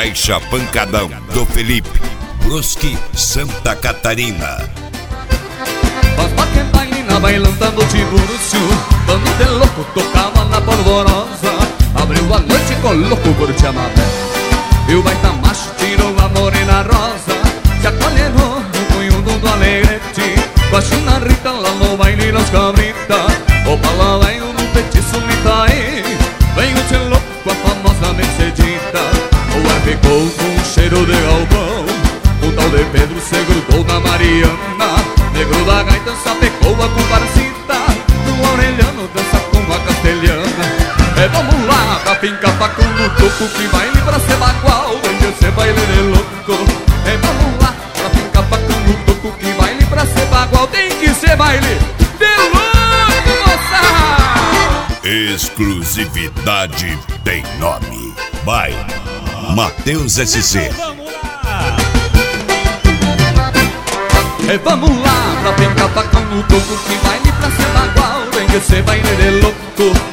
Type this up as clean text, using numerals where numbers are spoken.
Baixa Pancadão do Felipe, Brusque, Santa Catarina. Faz que baile na bailanta no Tiburcio, bando de louco tocava na polvorosa. Abriu a noite com louco por te amar. E o baita macho tirou a morena rosa, se acolherou no punho do alegrete. Com a china Rita lá no baile Las Cabritas. Opa lá vem um petiço Mitaí, vem o tio louco com a famosa Mercedita. O ar ficou com um cheiro de galpão, o tal de Pedro se grudou na Mariana. Negro da gaita sapecou a comparsita, o orelhano dança com a castelhana. Vamos lá, da finca facu no topo, que baile pra ser bagual, vem ser baile de louco. Vamos lá, da finca facu no topo, que baile pra ser bagual, tem que ser baile de louco, moça! Exclusividade tem nome. Vai, Matheus SC. Vamos lá, pra finca facu no topo, que baile pra ser bagual, vem ser baile de louco.